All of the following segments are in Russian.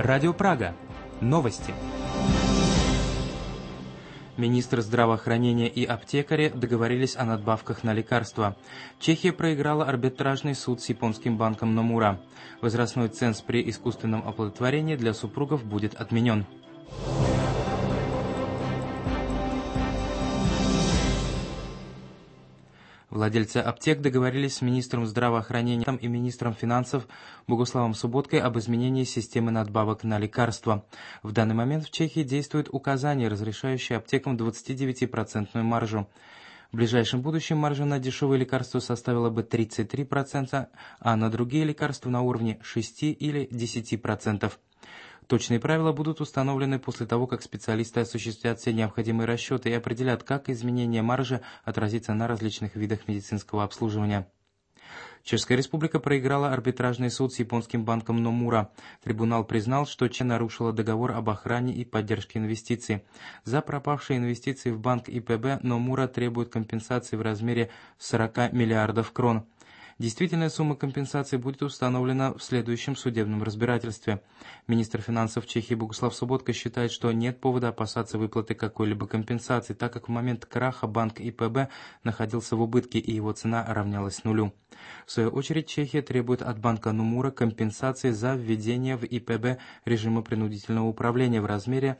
Радио Прага. Новости. Министр здравоохранения и аптекари договорились о надбавках на лекарства. Чехия проиграла арбитражный суд с японским банком Номура. Возрастной ценз при искусственном оплодотворении для супругов будет отменен. Владельцы аптек договорились с министром здравоохранения и министром финансов Богуславом Суботкой об изменении системы надбавок на лекарства. В данный момент в Чехии действует указание, разрешающее аптекам 29% маржу. В ближайшем будущем маржа на дешевые лекарства составила бы 33%, а на другие лекарства на уровне 6 или 10%. Точные правила будут установлены после того, как специалисты осуществят все необходимые расчеты и определят, как изменение маржи отразится на различных видах медицинского обслуживания. Чешская республика проиграла арбитражный суд с японским банком Номура. Трибунал признал, что Чехия нарушила договор об охране и поддержке инвестиций. За пропавшие инвестиции в банк ИПБ Номура требует компенсации в размере 40 миллиардов крон. Действительная сумма компенсации будет установлена в следующем судебном разбирательстве. Министр финансов Чехии Богуслав Суботка считает, что нет повода опасаться выплаты какой-либо компенсации, так как в момент краха банк ИПБ находился в убытке и его цена равнялась нулю. В свою очередь Чехия требует от банка Номура компенсации за введение в ИПБ режима принудительного управления в размере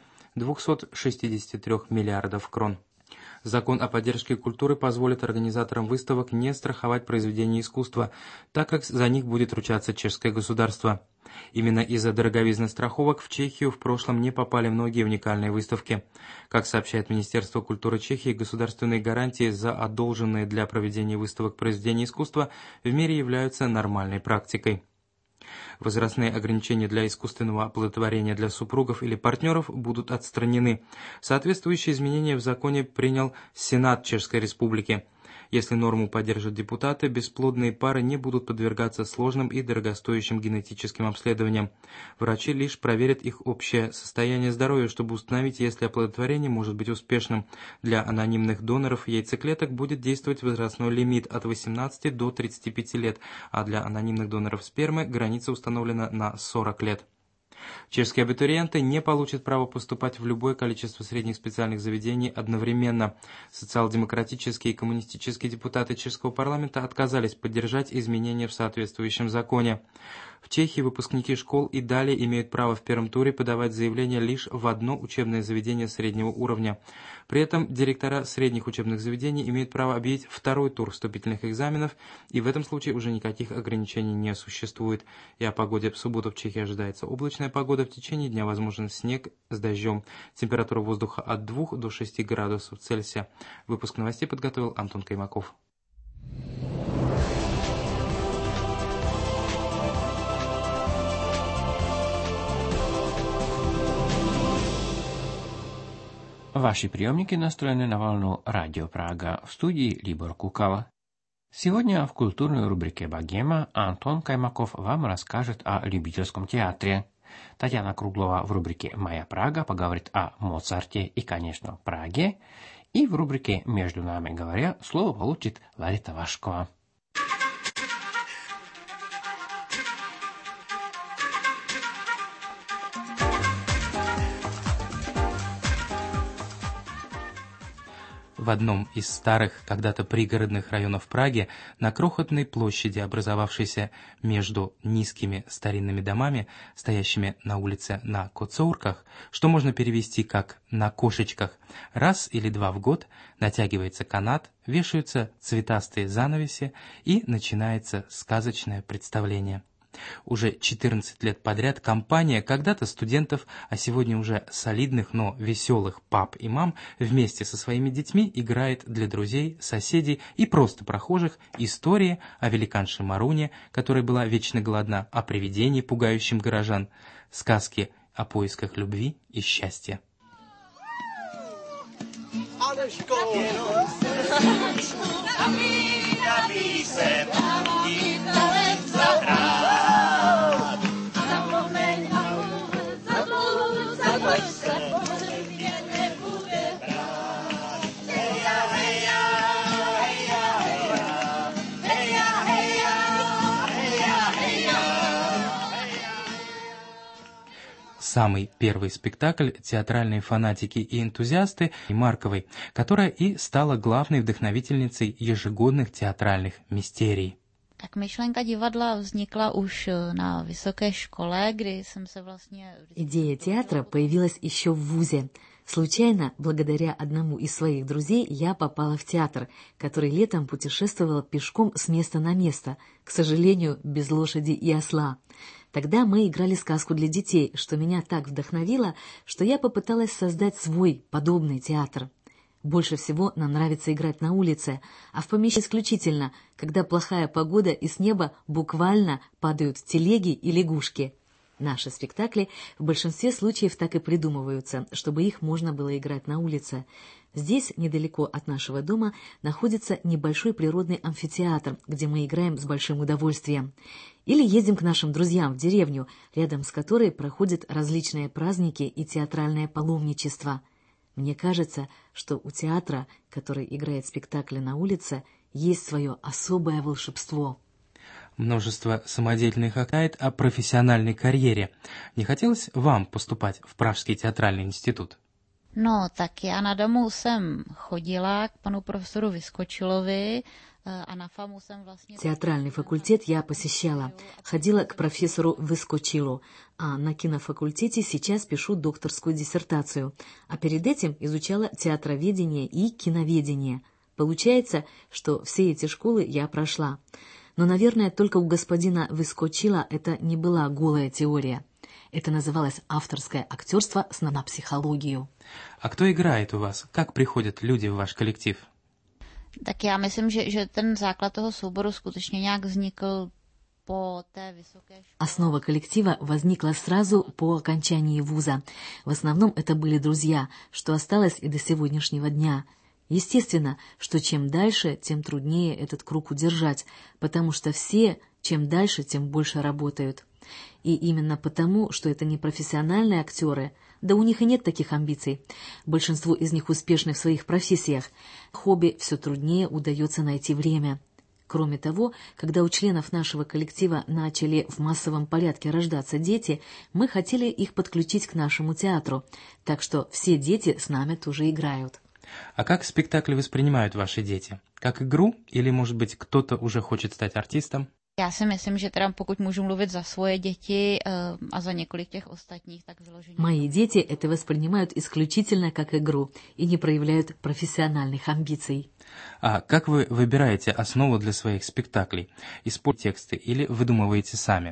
263 миллиардов крон. Закон о поддержке культуры позволит организаторам выставок не страховать произведения искусства, так как за них будет ручаться чешское государство. Именно из-за дороговизны страховок в Чехию в прошлом не попали многие уникальные выставки. Как сообщает Министерство культуры Чехии, государственные гарантии за одолженные для проведения выставок произведения искусства в мире являются нормальной практикой. Возрастные ограничения для искусственного оплодотворения для супругов или партнеров будут отстранены. Соответствующие изменения в законе принял Сенат Чешской Республики. Если норму поддержат депутаты, бесплодные пары не будут подвергаться сложным и дорогостоящим генетическим обследованиям. Врачи лишь проверят их общее состояние здоровья, чтобы установить, если оплодотворение может быть успешным. Для анонимных доноров яйцеклеток будет действовать возрастной лимит от 18 до 35 лет, а для анонимных доноров спермы граница установлена на 40 лет. Чешские абитуриенты не получат право поступать в любое количество средних специальных заведений одновременно. Социал-демократические и коммунистические депутаты чешского парламента отказались поддержать изменения в соответствующем законе. В Чехии выпускники школ и далее имеют право в первом туре подавать заявление лишь в одно учебное заведение среднего уровня. При этом директора средних учебных заведений имеют право объявить второй тур вступительных экзаменов, и в этом случае уже никаких ограничений не существует. И о погоде в субботу в Чехии ожидается облачная погода, в течение дня возможен снег с дождем. Температура воздуха от 2 до 6 градусов Цельсия. Выпуск новостей подготовил Антон Каймаков. Ваши приемники настроены на волну Радио Прага. В студии Libor Kukal. Сегодня в культурной рубрике «Богема» Антон Каймаков вам расскажет о любительском театре. Татьяна Круглова в рубрике «Моя Прага» поговорит о Моцарте и, конечно, Праге. И в рубрике «Между нами говоря» слово получит Ларита Вашкова. В одном из старых, когда-то пригородных районов Праги, на крохотной площади, образовавшейся между низкими старинными домами, стоящими на улице на коцоурках, что можно перевести как «на кошечках», раз или два в год натягивается канат, вешаются цветастые занавеси и начинается сказочное представление. Уже 14 лет подряд компания когда-то студентов, а сегодня уже солидных, но веселых пап и мам вместе со своими детьми играет для друзей, соседей и просто прохожих истории о великанше Маруне, которая была вечно голодна, о привидении, пугающем горожан, сказки о поисках любви и счастья. самый первый спектакль «Театральные фанатики и энтузиасты» Марковой, которая и стала главной вдохновительницей ежегодных театральных мистерий. Tak myšlenka divadla vznikla už na vysoké škole, kdy jsem se vlastně... Идея театра появилась еще в вузе. Случайно, благодаря одному из своих друзей, я попала в театр, который летом путешествовал пешком с места на место, к сожалению, без лошади и осла. Тогда мы играли сказку для детей, что меня так вдохновило, что я попыталась создать свой подобный театр. Больше всего нам нравится играть на улице, а в помещении исключительно, когда плохая погода и с неба буквально падают телеги и лягушки. Наши спектакли в большинстве случаев так и придумываются, чтобы их можно было играть на улице. Здесь, недалеко от нашего дома, находится небольшой природный амфитеатр, где мы играем с большим удовольствием. Или ездим к нашим друзьям в деревню, рядом с которой проходят различные праздники и театральное паломничество. Мне кажется, что у театра, который играет спектакли на улице, есть свое особое волшебство. Множество самодеятельных знает о профессиональной карьере. Не хотелось вам поступать в Пражский театральный институт? No, tak já na domu jsem chodila k panu profesoru Vyskočilovi a na FAMu jsem vlastně... Театральный факультет я посещала, ходила к профессору Выскочилу, а на кинофакультете сейчас пишу докторскую диссертацию, а перед этим изучала театроведение и киноведение. Получается, что все эти школы я прошла. Но, наверное, только у господина Выскочила это не была голая теория. Это называлось авторское актерство на психологию. А кто играет у вас? Как приходят люди в ваш коллектив? Tak já myslím, že ten základ toho souboru skutečně nějak vznikl po té vysoké škole. Основа коллектива возникла сразу по окончании вуза. В основном это были друзья, что осталось и до сегодняшнего дня. Естественно, что чем дальше, тем труднее этот круг удержать, потому что все, чем дальше, тем больше работают. И именно потому, что это не профессиональные актеры, да у них и нет таких амбиций, большинству из них успешны в своих профессиях, хобби все труднее удается найти время. Кроме того, когда у членов нашего коллектива начали в массовом порядке рождаться дети, мы хотели их подключить к нашему театру, так что все дети с нами тоже играют. А как спектакли воспринимают ваши дети? Как игру? Или, может быть, кто-то уже хочет стать артистом? Já si myslím, že teda pokud můžu mluvit za svoje děti a za několik těch ostatních, tak vyloženě... Мои дети это воспринимают исключительно как игру и не проявляют профессиональных амбиций. А как вы выбираете основу для своих спектаклей? Используете тексты или выдумываете сами?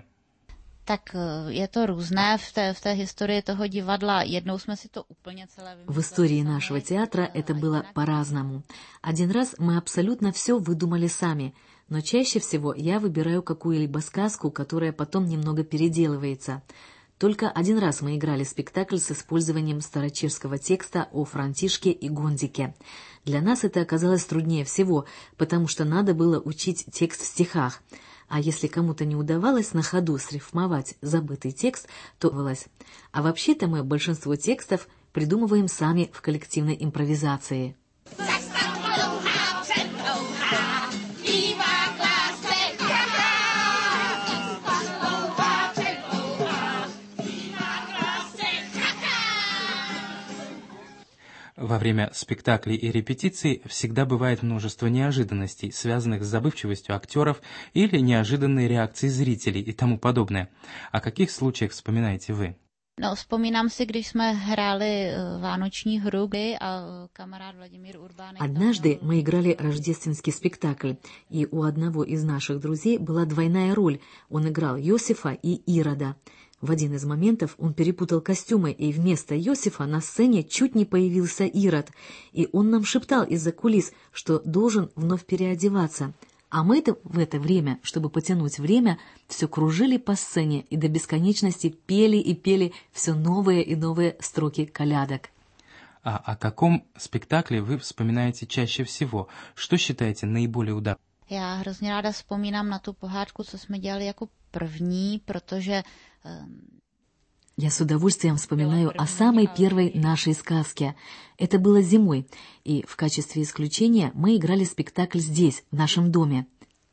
Tak je to různé v té historii toho divadla. Jednou jsme si to úplně celé vymysleli. В истории нашего театра это было по-разному. Один раз мы абсолютно все выдумали сами, но чаще всего я выбираю какую-либо сказку, которая потом немного переделывается. Только один раз мы играли спектакль с использованием старочешского текста о Франтишке и Гондике. Для нас это оказалось труднее всего, потому что надо было учить текст в стихах. А если кому-то не удавалось на ходу срифмовать забытый текст, то удавалось. А вообще-то мы большинство текстов придумываем сами в коллективной импровизации. Во время спектаклей и репетиций всегда бывает множество неожиданностей, связанных с забывчивостью актеров или неожиданной реакцией зрителей и тому подобное. О каких случаях вспоминаете вы? No, vzpomínám si, když jsme hráli vánoční hru a kamarád Vladimír Urbánek... Однажды мы играли рождественский спектакль, и у одного из наших друзей была двойная роль. Он играл Иосифа и Ирода. В один из моментов он перепутал костюмы, и вместо Иосифа на сцене чуть не появился Ирод, и он нам шептал из-за кулис, что должен вновь переодеваться. А мы в это время, чтобы потянуть время, все кружили по сцене и до бесконечности пели и пели все новые и новые строки колядок. А о каком спектакле вы вспоминаете чаще всего? Что считаете наиболее удачным? Já hrozně ráda vzpomínám na tu pohádku, co jsme dělali jako první, protože... Я с удовольствием вспоминаю о самой первой нашей сказке. Это было зимой, и в качестве исключения мы играли спектакль здесь, в нашем доме.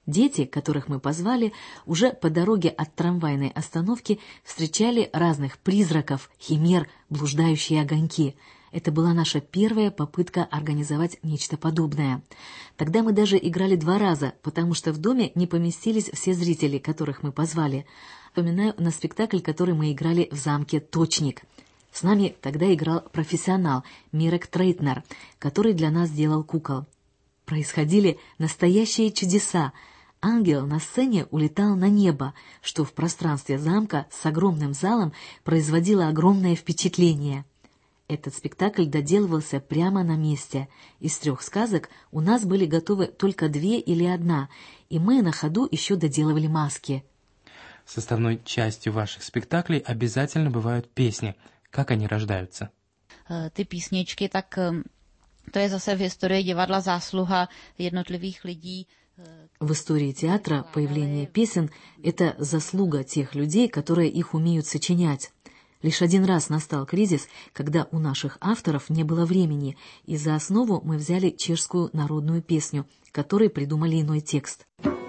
Дети, которых мы позвали, уже по дороге от трамвайной остановки встречали разных призраков, химер, блуждающие огоньки. Это была наша первая попытка организовать нечто подобное. Тогда мы даже играли 2 раза, потому что в доме не поместились все зрители, которых мы позвали. Вспоминаю на спектакль, который мы играли в замке «Точник». С нами тогда играл профессионал Мирек Трейтнер, который для нас делал кукол. Происходили настоящие чудеса. Ангел на сцене улетал на небо, что в пространстве замка с огромным залом производило огромное впечатление. Этот спектакль доделывался прямо на месте. Из 3 сказок у нас были готовы только 2 или 1, и мы на ходу еще доделывали маски. Составной частью ваших спектаклей обязательно бывают песни. Как они рождаются? Ty písničky, tak to je zase v historii divadla zásluha jednotlivých lidí. В истории театра появление песен – это заслуга тех людей, которые их умеют сочинять. Лишь 1 раз настал кризис, когда у наших авторов не было времени, и за основу мы взяли чешскую народную песню, которой придумали иной текст.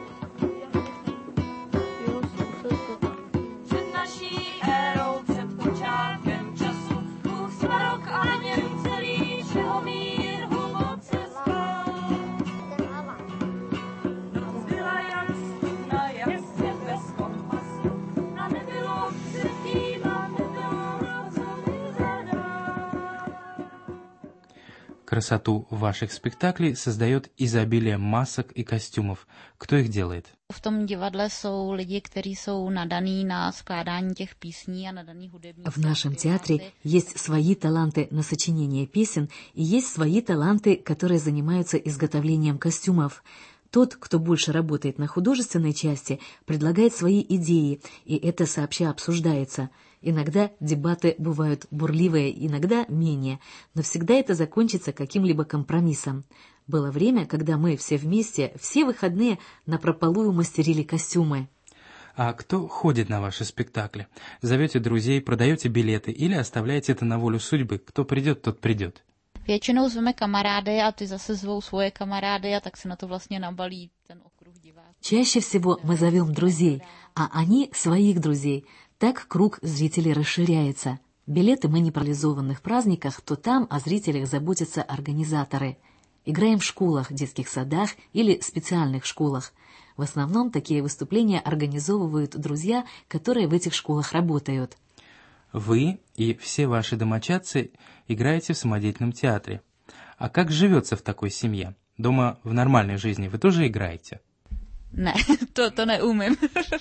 Красоту ваших спектаклей создает изобилие масок и костюмов. Кто их делает? V tom divadle jsou lidi, kteří jsou nadaní na skládání těch písní a nadaní hudební. В нашем театре есть свои таланты на сочинение песен и есть свои таланты, которые занимаются изготовлением костюмов. Тот, кто больше работает на художественной части, предлагает свои идеи, и это сообща обсуждается. Иногда дебаты бывают бурливые, иногда менее, но всегда это закончится каким-либо компромиссом. Было время, когда мы все вместе, все выходные напропалую мастерили костюмы. А кто ходит на ваши спектакли? Зовете друзей, продаете билеты или оставляете это на волю судьбы? Кто придет, тот придет. Většinou zveme kamarády a ty zase zvou svoje kamarády a tak se na to vlastně nabalí ten okruh diváků. Чаще всего мы зовем друзей, а они своих друзей. Так круг зрителей расширяется. Билеты мы не в парализованных праздниках, то там о зрителях заботятся организаторы. Играем в школах, детских садах или специальных школах. В основном такие выступления организовывают друзья, которые в этих школах работают. Вы и все ваши домочадцы играете в самодеятельном театре. А как живется в такой семье? Дома в нормальной жизни вы тоже играете? Ne, to neumím.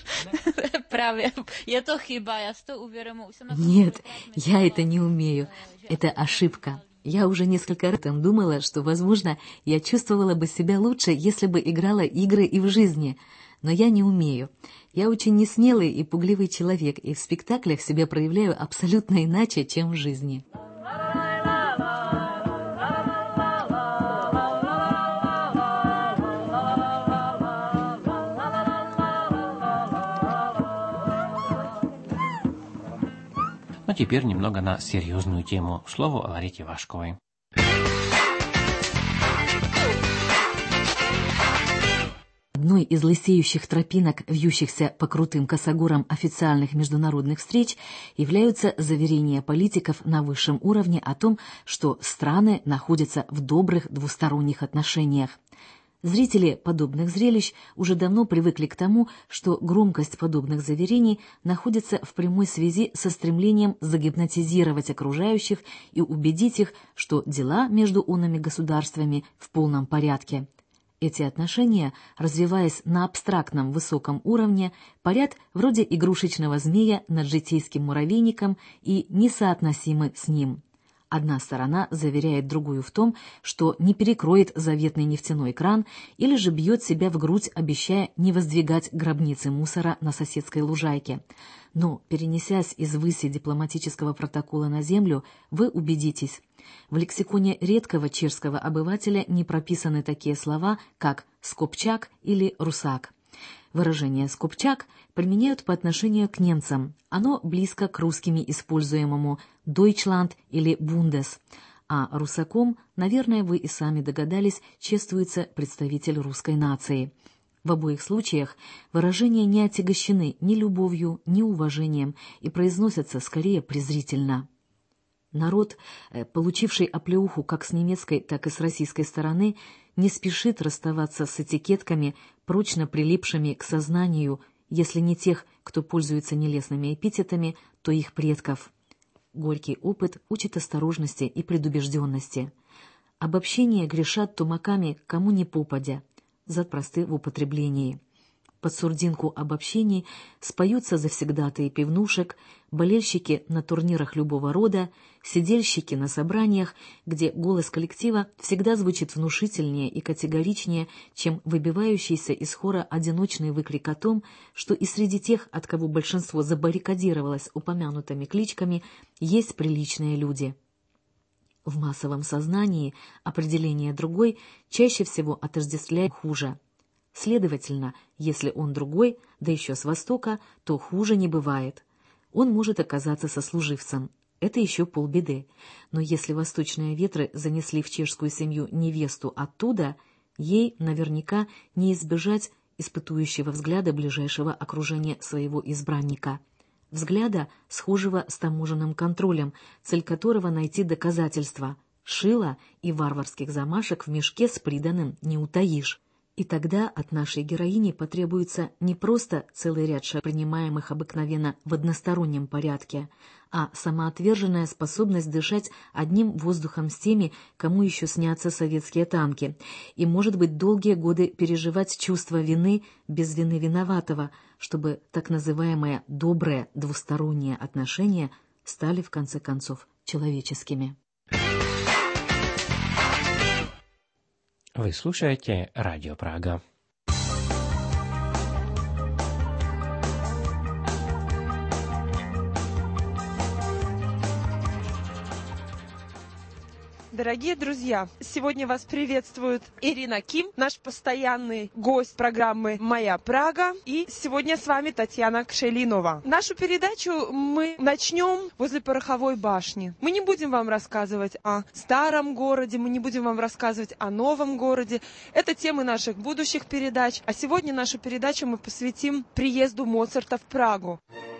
Právě, je to chyba, já si to uvědomuji. Нет, я это не умею. Это ошибка. Я уже несколько раз думала, что, возможно, я чувствовала бы себя лучше, если бы играла игры и в жизни. Но я не умею. Я очень несмелый и пугливый человек, и в спектаклях себя проявляю абсолютно иначе, чем в жизни. Но теперь немного на серьезную тему. Слово Ларите Вашковой. Одной из лысеющих тропинок, вьющихся по крутым косогорам официальных международных встреч, являются заверения политиков на высшем уровне о том, что страны находятся в добрых двусторонних отношениях. Зрители подобных зрелищ уже давно привыкли к тому, что громкость подобных заверений находится в прямой связи со стремлением загипнотизировать окружающих и убедить их, что дела между онными государствами в полном порядке. Эти отношения, развиваясь на абстрактном высоком уровне, парят вроде игрушечного змея над житейским муравейником и несоотносимы с ним. Одна сторона заверяет другую в том, что не перекроет заветный нефтяной кран, или же бьет себя в грудь, обещая не воздвигать гробницы мусора на соседской лужайке. Но, перенесясь из выси дипломатического протокола на землю, вы убедитесь. В лексиконе редкого чешского обывателя не прописаны такие слова, как «скопчак» или «русак». Выражение «скопчак» применяют по отношению к немцам. Оно близко к русскими используемому «Deutschland» или «Bundes». А русаком, наверное, вы и сами догадались, чествуется представитель русской нации. В обоих случаях выражения не отягощены ни любовью, ни уважением и произносятся скорее презрительно. Народ, получивший оплеуху как с немецкой, так и с российской стороны, не спешит расставаться с этикетками, прочно прилипшими к сознанию, если не тех, кто пользуется нелестными эпитетами, то их предков. Горький опыт учит осторожности и предубежденности. Обобщения грешат тумаками кому ни попадя, зад просты в употреблении. Под сурдинку обобщений споются завсегдатые пивнушек, болельщики на турнирах любого рода, сидельщики на собраниях, где голос коллектива всегда звучит внушительнее и категоричнее, чем выбивающийся из хора одиночный выкрик о том, что и среди тех, от кого большинство забаррикадировалось упомянутыми кличками, есть приличные люди. В массовом сознании определение «другой» чаще всего отождествляет хуже. Следовательно, если он другой, да еще с Востока, то хуже не бывает. Он может оказаться сослуживцем. Это еще полбеды. Но если восточные ветры занесли в чешскую семью невесту оттуда, ей наверняка не избежать испытующего взгляда ближайшего окружения своего избранника. Взгляда, схожего с таможенным контролем, цель которого найти доказательства. Шила и варварских замашек в мешке с приданым не утаишь. И тогда от нашей героини потребуется не просто целый ряд шагов, принимаемых обыкновенно в одностороннем порядке, а самоотверженная способность дышать одним воздухом с теми, кому еще снятся советские танки, и, может быть, долгие годы переживать чувство вины без вины виноватого, чтобы так называемые «добрые» двусторонние отношения стали, в конце концов, человеческими. Вы слушаете Радио Прага. Дорогие друзья, сегодня вас приветствует Ирина Ким, наш постоянный гость программы «Моя Прага». И сегодня с вами Татьяна Кшелинова. Нашу передачу мы начнем возле Пороховой башни. Мы не будем вам рассказывать о старом городе, мы не будем вам рассказывать о новом городе. Это темы наших будущих передач. А сегодня нашу передачу мы посвятим приезду Моцарта в Прагу.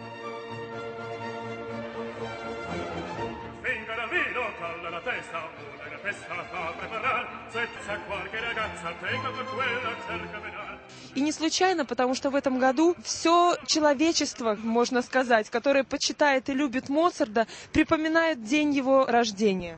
И не случайно, потому что в этом году все человечество, можно сказать, которое почитает и любит Моцарта, припоминает день его рождения.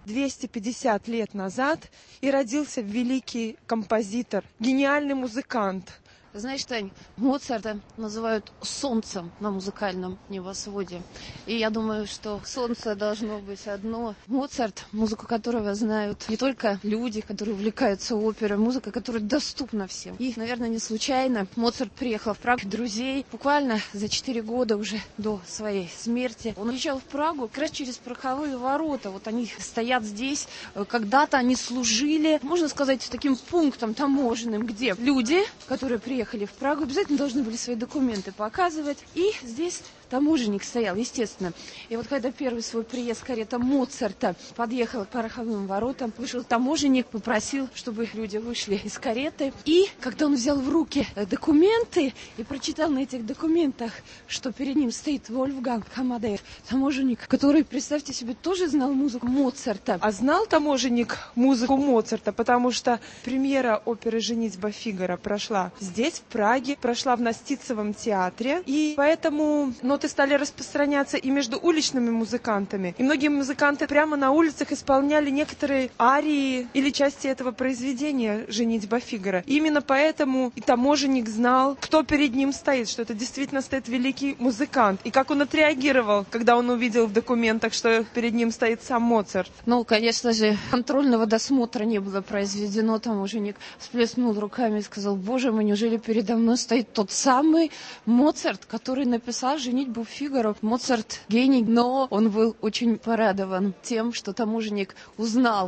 250 лет назад и родился великий композитор, гениальный музыкант. Знаешь, Тань, Моцарта называют солнцем на музыкальном небосводе. И я думаю, что солнце должно быть одно. Моцарт, музыку которого знают не только люди, которые увлекаются оперой, музыка, которая доступна всем. И, наверное, не случайно Моцарт приехал в Прагу друзей буквально за 4 года уже до своей смерти. Он уезжал в Прагу как раз через Пороховые ворота. Вот они стоят здесь. Когда-то они служили, можно сказать, таким пунктом таможенным, где люди, которые приехали в Прагу, обязательно должны были свои документы показывать. И здесь таможенник стоял, естественно. И вот когда первый свой приезд карета Моцарта подъехала к Пороховым воротам, вышел таможенник, попросил, чтобы люди вышли из кареты. И когда он взял в руки документы и прочитал на этих документах, что перед ним стоит Вольфганг Амадеус, таможенник, который, представьте себе, тоже знал музыку Моцарта. А знал таможенник музыку Моцарта, потому что премьера оперы «Женитьба Фигаро» прошла здесь, в Праге, прошла в Настицевом театре. И поэтому ноты стали распространяться и между уличными музыкантами. И многие музыканты прямо на улицах исполняли некоторые арии или части этого произведения «Женитьба Фигаро». И именно поэтому и таможенник знал, кто перед ним стоит, что это действительно стоит великий музыкант. И как он отреагировал, когда он увидел в документах, что перед ним стоит сам Моцарт. Ну, конечно же, контрольного досмотра не было произведено. Таможенник всплеснул руками и сказал: «Боже мой, неужели передо мной стоит тот самый Моцарт, который написал «Женитьбу Фигаро»?» Моцарт гений, но он был очень порадован тем, что таможенник узнал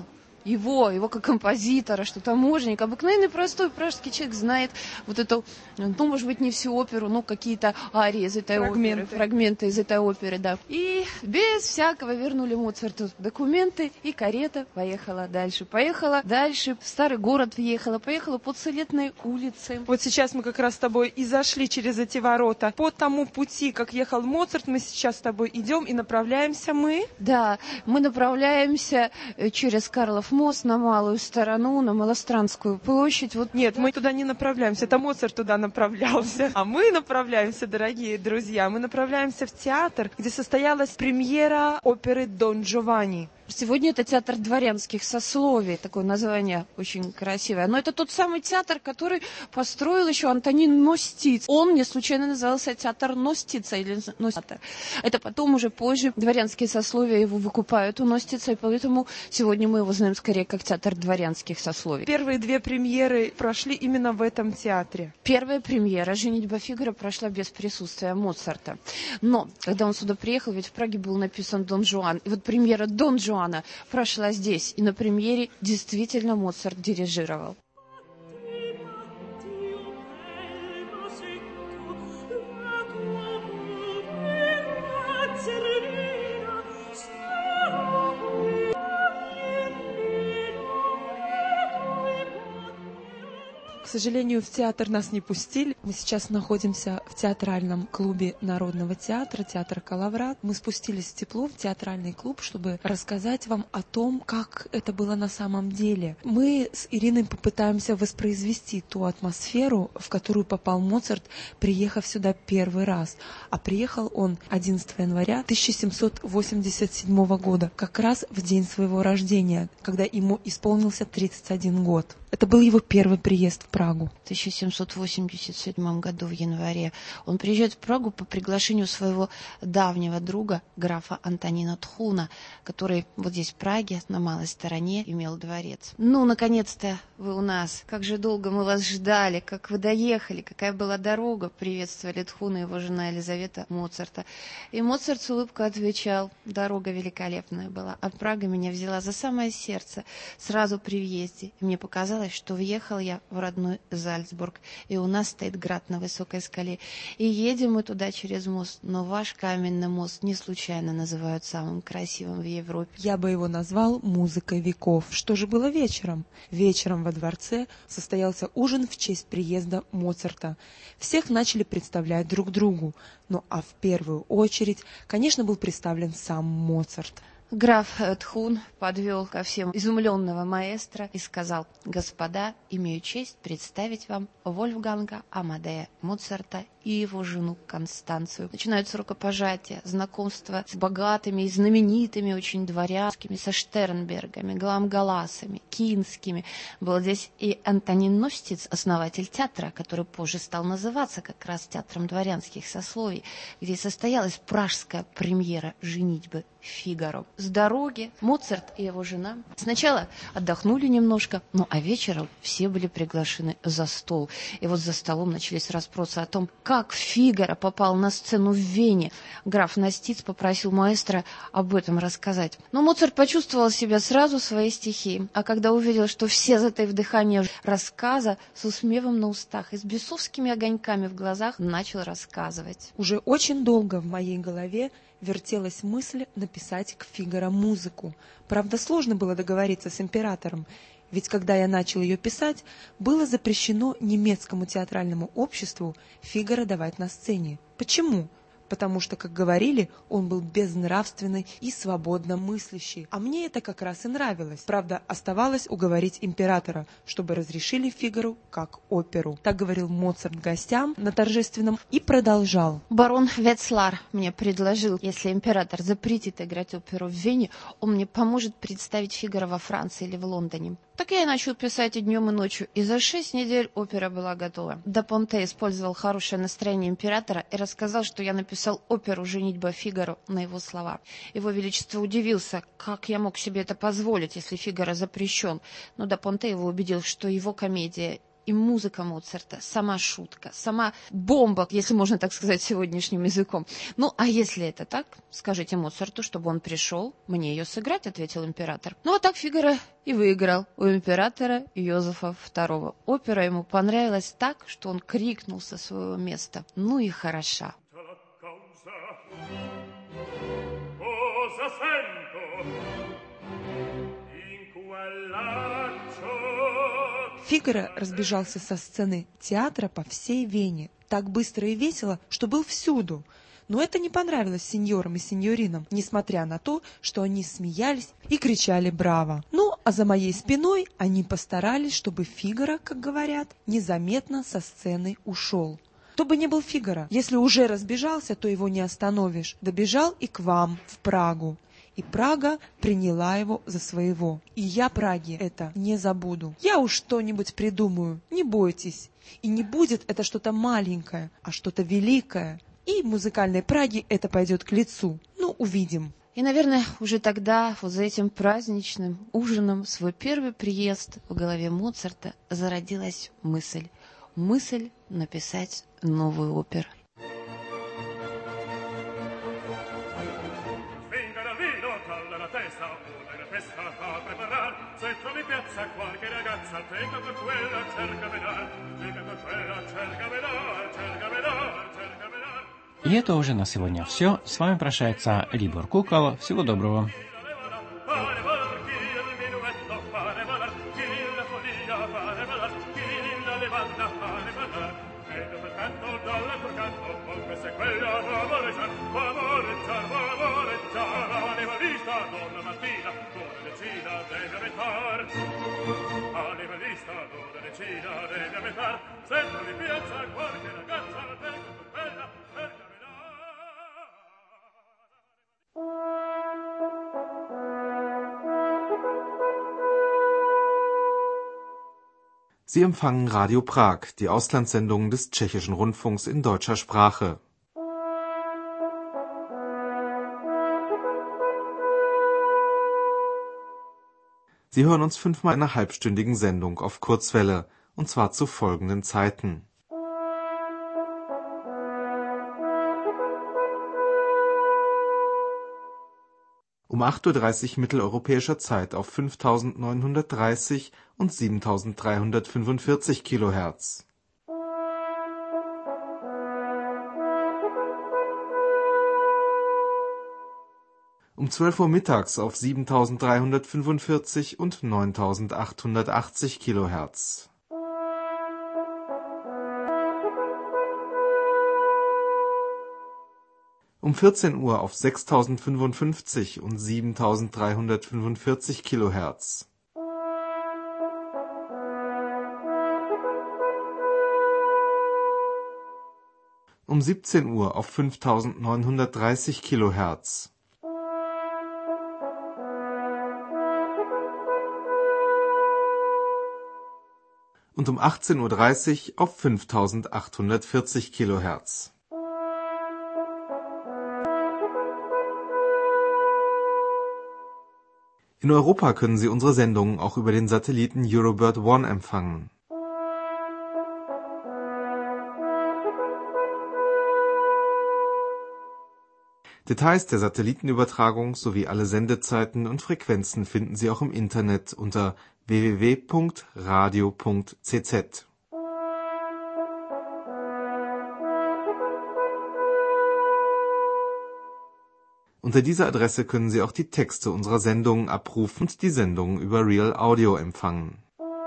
его как композитора, что таможенник, обыкновенный простой пражский человек знает вот эту, ну, может быть, не всю оперу, но какие-то арии из этой оперы, фрагменты из этой оперы, да. И без всякого вернули Моцарту документы, и карета поехала дальше. Поехала дальше, в старый город въехала, поехала по Целетной улице. Вот сейчас мы как раз с тобой и зашли через эти ворота. По тому пути, как ехал Моцарт, мы сейчас с тобой идем и направляемся мы. Да, мы направляемся через Карлов мост на Малую сторону, на Малостранскую площадь. Вот. Нет, мы туда не направляемся, это Моцарт туда направлялся. А мы направляемся, дорогие друзья, мы направляемся в театр, где состоялась премьера оперы «Дон Джованни». Сегодня это театр дворянских сословий, такое название очень красивое. Но это тот самый театр, который построил еще Антонин Ностиц. Он не случайно назывался театр Ностица или Ностица. Это потом уже позже дворянские сословия его выкупают у Ностица, и поэтому сегодня мы его знаем скорее как театр дворянских сословий. Первые две премьеры прошли именно в этом театре. Первая премьера «Женитьба Фигаро» прошла без присутствия Моцарта. Но когда он сюда приехал, ведь в Праге был написан «Дон Жуан». И вот премьера «Дон Жуана» прошла здесь, и на премьере действительно Моцарт дирижировал. К сожалению, в театр нас не пустили. Мы сейчас находимся в театральном клубе Народного театра, театр «Калаврат». Мы спустились в тепло, в театральный клуб, чтобы рассказать вам о том, как это было на самом деле. Мы с Ириной попытаемся воспроизвести ту атмосферу, в которую попал Моцарт, приехав сюда первый раз. А приехал он 11 января 1787 года, как раз в день своего рождения, когда ему исполнился 31 год. Это был его первый приезд в Прагу. В 1787 году в январе он приезжает в Прагу по приглашению своего давнего друга, графа Антонина Тхуна, который вот здесь в Праге, на малой стороне, имел дворец. Ну, наконец-то вы у нас. Как же долго мы вас ждали, как вы доехали, какая была дорога, приветствовали Тхуна и его жена Елизавета Моцарта. И Моцарт с улыбкой отвечал: дорога великолепная была, а Прага меня взяла за самое сердце сразу при въезде. И мне показалось, что въехал я в родной Зальцбург, и у нас стоит град на высокой скале. И едем мы туда через мост, но ваш каменный мост не случайно называют самым красивым в Европе. Я бы его назвал «Музыкой веков». Что же было вечером? Вечером во дворце состоялся ужин в честь приезда Моцарта. Всех начали представлять друг другу, а в первую очередь, конечно, был представлен сам Моцарт. Граф Тхун подвел ко всем изумленного маэстро и сказал: «Господа, имею честь представить вам Вольфганга Амадея Моцарта и его жену Констанцию». Начинаются рукопожатия, знакомства с богатыми и знаменитыми, очень дворянскими, со Штернбергами, Гламгаласами, Кинскими. Был здесь и Антонин Ностиц, основатель театра, который позже стал называться как раз театром дворянских сословий, где состоялась пражская премьера «Женитьбы Фигаро». С дороги Моцарт и его жена сначала отдохнули немножко, а вечером все были приглашены за стол. И вот за столом начались расспросы о том, как Фигаро попал на сцену в Вене. Граф Ностиц попросил маэстро об этом рассказать. Но Моцарт почувствовал себя сразу в своей стихии, а когда увидел, что все затаив дыхание рассказа, с усмевом на устах и с бесовскими огоньками в глазах начал рассказывать. Уже очень долго в моей голове вертелась мысль написать к Фигаро музыку. Правда, сложно было договориться с императором, ведь когда я начал ее писать, было запрещено немецкому театральному обществу Фигаро давать на сцене. Почему? Потому что, как говорили, он был безнравственный и свободно мыслящий. А мне это как раз и нравилось. Правда, оставалось уговорить императора, чтобы разрешили Фигаро как оперу. Так говорил Моцарт гостям на торжественном и продолжал. Барон Вецлар мне предложил, если император запретит играть оперу в Вене, он мне поможет представить Фигаро во Франции или в Лондоне. Так я и начал писать и днем, и ночью, и за 6 недель опера была готова. Да Понте использовал хорошее настроение императора и рассказал, что я написал оперу «Женитьба Фигаро» на его слова. Его Величество удивился, как я мог себе это позволить, если Фигаро запрещен. Но да Понте его убедил, что его комедия и музыка Моцарта, сама шутка, сама бомба, если можно так сказать сегодняшним языком. Ну, а если это так, скажите Моцарту, чтобы он пришел мне ее сыграть, ответил император. Ну, а так Фигаро и выиграл у императора Йозефа II. Опера ему понравилась так, что он крикнул со своего места: «Ну и хороша!» Фигаро разбежался со сцены театра по всей Вене, так быстро и весело, что был всюду. Но это не понравилось сеньорам и сеньоринам, несмотря на то, что они смеялись и кричали «Браво!». Ну, а за моей спиной они постарались, чтобы Фигаро, как говорят, незаметно со сцены ушел. Кто бы ни был Фигаро, если уже разбежался, то его не остановишь. Добежал и к вам, в Прагу. И Прага приняла его за своего. И я Праге это не забуду. Я уж что-нибудь придумаю, не бойтесь. И не будет это что-то маленькое, а что-то великое. И музыкальной Праге это пойдет к лицу. Ну, увидим. И, наверное, уже тогда, вот за этим праздничным ужином, свой первый приезд в голове Моцарта зародилась мысль. Мысль написать новую оперу. И это уже на сегодня все. С вами прощается Либор Кукол. Всего доброго. Sie empfangen Radio Prag, die Auslandssendung des Tschechischen Rundfunks in deutscher Sprache. Sie hören uns 5-mal in einer halbstündigen Sendung auf Kurzwelle, und zwar zu folgenden Zeiten. Um 8:30 Uhr mitteleuropäischer Zeit auf 5930 und 7345 kHz. Um 12 Uhr mittags auf 7345 und 9880 kHz. Um 14 Uhr auf 6055 und 7345 kHz. Um 17 Uhr auf 5930 kHz. Und um 18:30 Uhr auf 5840 kHz. In Europa können Sie unsere Sendungen auch über den Satelliten Eurobird One empfangen. Details der Satellitenübertragung sowie alle Sendezeiten und Frequenzen finden Sie auch im Internet unter www.radio.cz. Unter dieser Adresse können Sie auch die Texte unserer Sendungen abrufen und die Sendungen über Real Audio empfangen.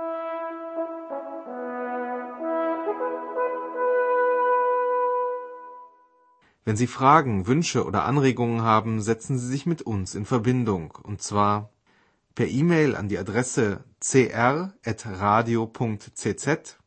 Wenn Sie Fragen, Wünsche oder Anregungen haben, setzen Sie sich mit uns in Verbindung, und zwar per E-Mail an die Adresse cr@radio.cz